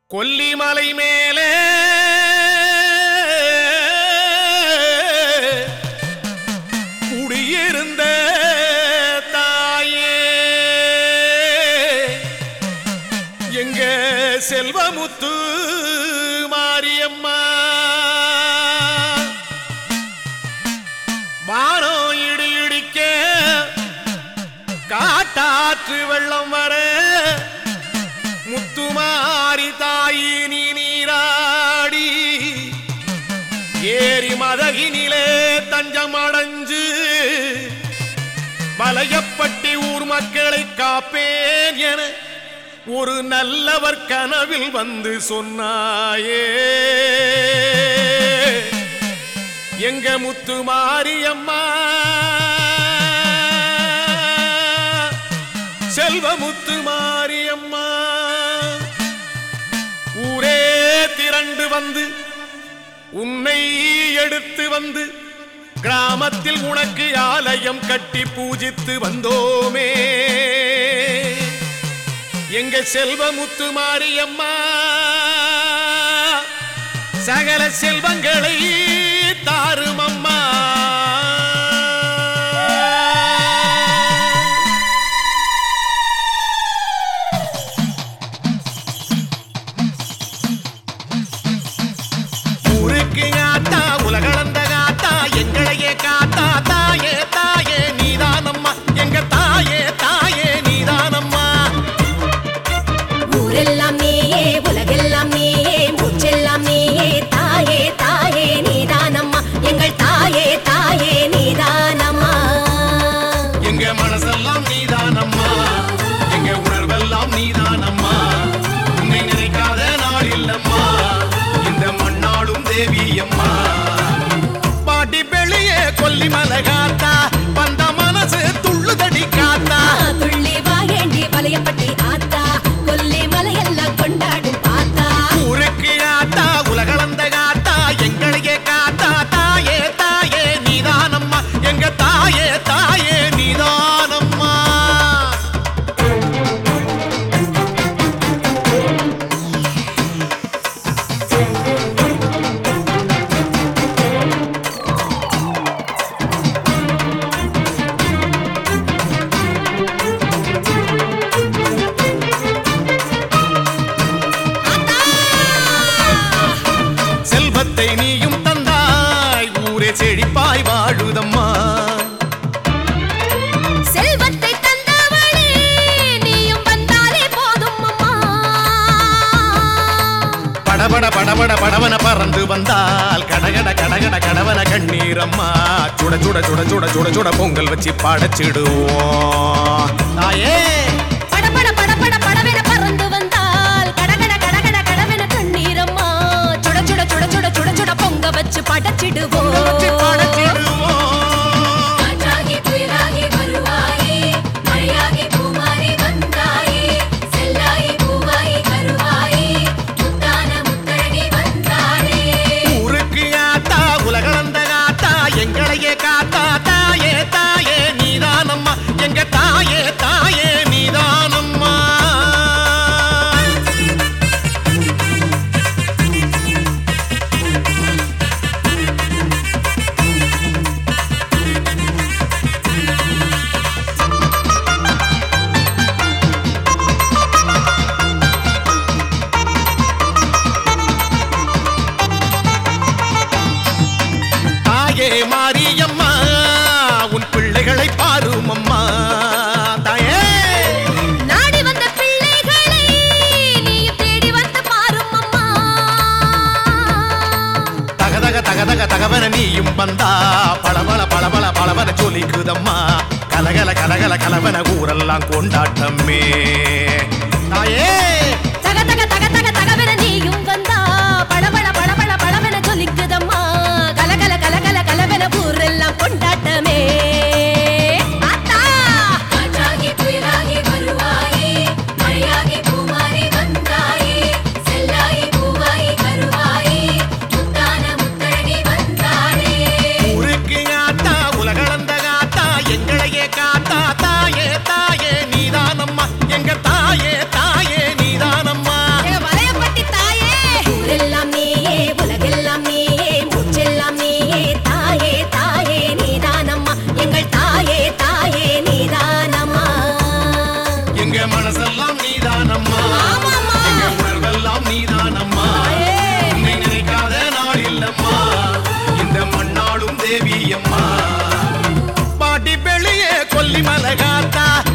கொல்லிமலை மேலே குடியிருந்த தாயே எங்க செல்வமுத்து மாரியம்மா வானம் இடி இடிக்க காட்டாற்று வெள்ளம் வர முத்துமாரி தாயி நீ நீராடி ஏரி மதகினிலே தஞ்சம் அடைஞ்சு மலையப்பட்டி ஊர் மக்களை காப்பேன் என ஒரு நல்லவர் கனவில் வந்து சொன்னாயே எங்க முத்துமாரியம்மா செல்வமுத்து மாரியம்மா ஊரே திரண்டு வந்து உன்னை எடுத்து வந்து கிராமத்தில் உனக்கு ஆலயம் கட்டி பூஜித்து வந்தோமே எங்க செல்வமுத்து மாரியம்மா சகல செல்வங்களை தாருமம்மா உலகளந்த காத்தா எங்களையே காத்தா தாயே தாயே நீதானம்மா எங்க தாயே தாயே நீதானம்மா ஊரெல்லாம் நீயே உலகெல்லாம் நீயே மூச்செல்லாம் நீயே தாயே தாயே நீதானம்மா எங்கள் தாயே தாயே நீதானம்மா எங்க மனசெல்லாம் நீதானம்மா எங்க உணர்வெல்லாம் நீதானம்மா உன்னை நினைக்காத நாள் இல்லம்மா இந்த மண்ணாளும் தேவியம்மா பாட்டி வெளியே கொல்லிமலை காத்தா வந்த மனசு துள்ளுதடி காத்தா துள்ளி வாயேண்டி வலையப்பட்டி ஆத்தா கொல்லிமலை எல்லாம் கொண்டாடும் பாத்தா ஊருக்கு ஆத்தா உலகளந்த காத்தா எங்களையே காத்தா தாயே தாயே நீதானம்மா எங்க தாயே தாயே நீதானம்மா செல்வத்தை நீயும் தந்தாய் ஊரே செழிப்பாய் வாழுதம்மா செல்வத்தை தந்தவளே நீயும் வந்தாலே போதும் அம்மா படபட படபட படவன பறந்து வந்தால் கடகட கடகட கடவன கண்ணீரம்மா சுட சுட சுட சுட சுட சுட பொங்கல் வச்சு படைச்சிடுவோம் தாயே படபட படபட படவென பறந்து வந்தால் கடகட கடகட கடவென கண்ணீரம்மா சுட சுட சுட சுட சுட சுட பொங்க வச்சு படைச்சிடுவோம் வச்சு படைச்சிடுவோம் காற்றாகி புயலாகி வருவாயே மழையாகி பூமாரி வந்தாயே செல்லாயி பூவாயி கருவாயே முத்தான முத்தழகி வந்தாளே ஊருக்கு ஆத்தா உலகளந்த காத்தா எங்களையே காத்தா தாயே தாயே நீதானம்மா எங்க தாயே தாயே நீதானம்மா தாயே மாரியம்மா உன் பிள்ளைகளை பாரும் அம்மா தாயே நாடி வந்த பிள்ளைகளை நீயும் தேடி வந்து பாரும் அம்மா தகதக தகதக தகவன நீயும் வந்தா பளபள பளபள பளவன ஜொலிக்குதம்மா கலகல கலகல கலவன ஊரெல்லாம் கொண்டாட்டமே தாயே தக தக தக தக தகவென நீயும் வந்தா படபட படபட படவென சொல்லிக்குதம்மா கலகல கலகல கலவென ஊரெல்லாம் கொண்டாட்டமே ஆத்தா காற்றாகி புயலாகி வருவாயே மழையாகி பூமாரி வந்தாயே செல்லாயி பூவாயி கருவாயே முத்தான முத்தழகி வந்தாளே ஊருக்கு ஆத்தா உலகளந்த காத்தா எங்களையே காத்தா தாயே தாயே நீதானம்மா எங்க தாயே தாயே நீதான் வெள்ளி மலை காத்தா